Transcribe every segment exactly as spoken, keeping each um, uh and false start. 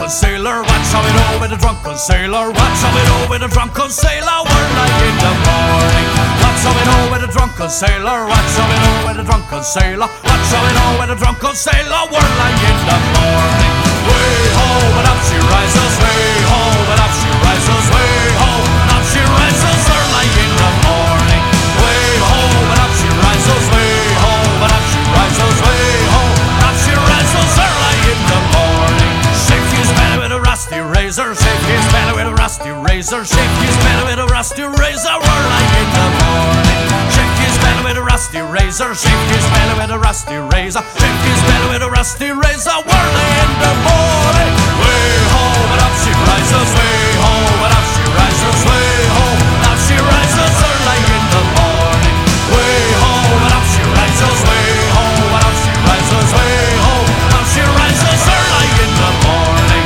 drunken sailor. Watch how we roll with a drunken sailor. Watch how we roll with a drunken sailor. We're like in the morning. Watch how we roll with a drunken sailor. Watch how we roll with a drunken sailor. Watch how we roll with a drunken sailor. We're like in the morning. Way ho, but up she rises. Way ho, but up she rises. Way ho, up she rises. Early in the morning. Way ho, but up she rises. Way ho, but up she rises. Way ho, up she rises. Early in the morning. Shake his belly with a rusty razor. Shake his belly with a rusty razor. Shake his belly with a rusty razor. Early in the morning. Shake his belly with a rusty razor. Shake his belly with a rusty razor. Shake his belly with a rusty razor. Early in the morning. Way ho, but up she rises. Way ho, but up she rises. Way ho, up she rises. Early in the morning. Way ho, but up she rises. Way ho, but up she rises. Way ho, up she rises. Early in the morning.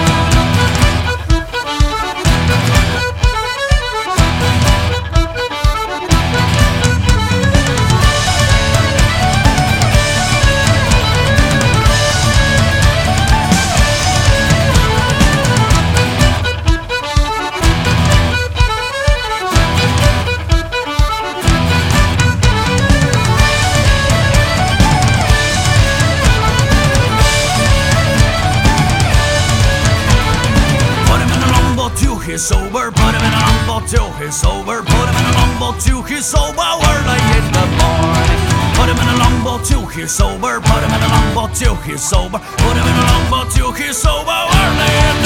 He's sober, put him in a longboat till he's sober. Put him in a longboat till he's sober. Early in the morning. Put him in a longboat till he's sober. Put him in a longboat till he's sober. Put him in a longboat till he's sober. Early in